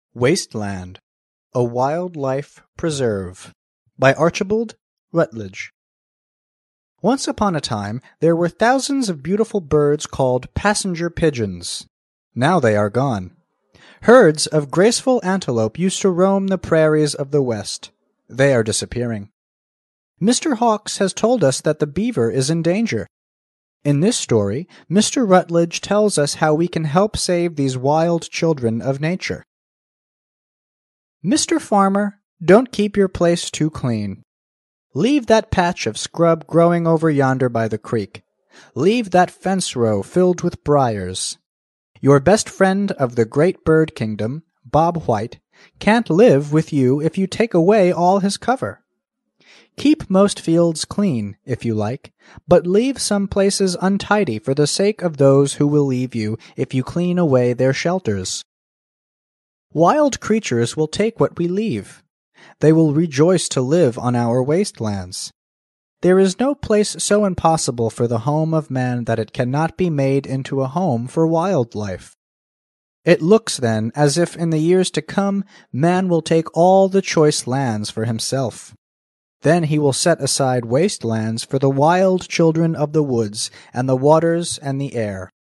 Wasteland, A Wildlife Preserve by Archibald Rutledge. Once upon a time there were thousands of beautiful birds called passenger pigeons. Now they are gone. Herds of graceful antelope used to roam the prairies of the West. They are disappearing. Mr. Hawks has told us that the beaver is in danger. In this story, Mr. Rutledge tells us how we can help save these wild children of nature. Mr. Farmer, don't keep your place too clean. Leave that patch of scrub growing over yonder by the creek. Leave that fence row filled with briars. Your best friend of the great bird kingdom, Bob White, can't live with you if you take away all his cover. Keep most fields clean, if you like, but leave some places untidy for the sake of those who will leave you if you clean away their shelters. Wild creatures will take what we leave. They will rejoice to live on our wastelands. There is no place so impossible for the home of man that it cannot be made into a home for wildlife. It looks, then, as if in the years to come man will take all the choice lands for himself. Then he will set aside wastelands for the wild children of the woods and the waters and the air.